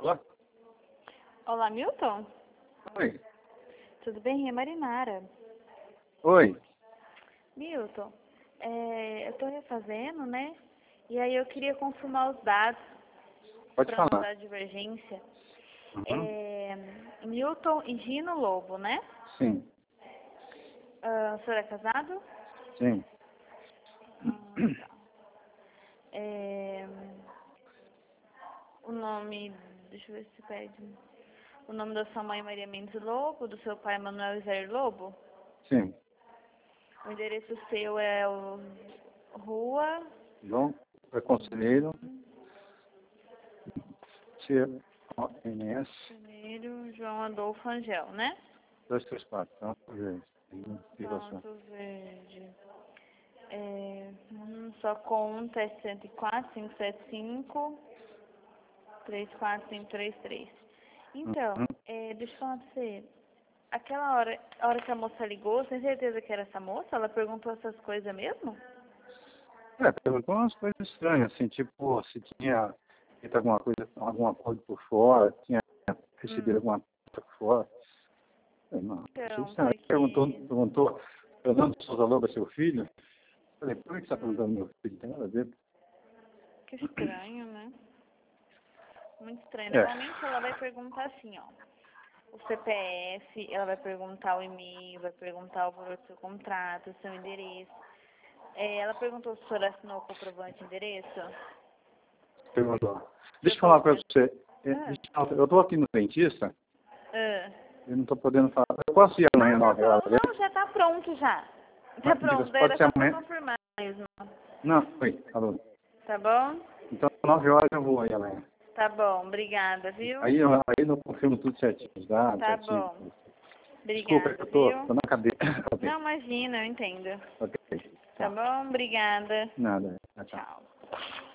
Olá. Olá, Milton? Oi. Tudo bem? É Marinara. Oi. Milton, eu estou refazendo, né? E aí eu queria confirmar os dados Pode para não falar. dar divergência. Uhum. Milton e Gino Lobo, né? Sim. O senhor é casado? Sim. Tá. O nome, deixa eu ver se pede. O nome da sua mãe Maria Mendes Lobo, do seu pai Manuel Zé Lobo. Sim. O endereço seu é o Rua João é conselheiro. CNS Primeiro João Adolfo Angel, né? 234. Tá? Ponto Verde. Sua conta é 104 575 34533. Então, Uhum. deixa eu falar pra você. Aquela hora, a hora que a moça ligou, você tem certeza que era essa moça? Ela perguntou essas coisas mesmo? Perguntou umas coisas estranhas, assim, tipo, se tinha feito alguma coisa, algum acordo por fora, tinha recebido alguma coisa por fora. Não, achei Então, estranho. porque... Perguntou, Fernando Souza Lobo é seu filho? Falei, por que você está perguntando meu filho? Tem nada a ver. Que estranho, né? Muito estranho. É, Normalmente ela vai perguntar assim, ó. O CPF, ela vai perguntar o e-mail, vai perguntar o valor do seu contrato, o seu endereço. Ela perguntou se o senhor assinou o comprovante de endereço. perguntou. Deixa eu falar para Documento. você. Eu estou aqui no dentista, Ah. eu não estou podendo falar. Eu posso ir amanhã, Tá 9 horas? bom, não, já tá pronto já. Tá pronto, daí Pode era ser só pra amanhã? confirmar mesmo. Não, oi, alô. Tá bom? Então, 9 horas eu vou aí amanhã. Tá bom, obrigada, viu? Aí eu confirmo tudo certinho, tá? Tá Certinho. bom. Desculpa, Obrigada, eu viu? tô na cadeira. Ok, Não, imagina, eu entendo. ok. Tá Tchau. bom? Obrigada. Nada. Tchau. Tchau.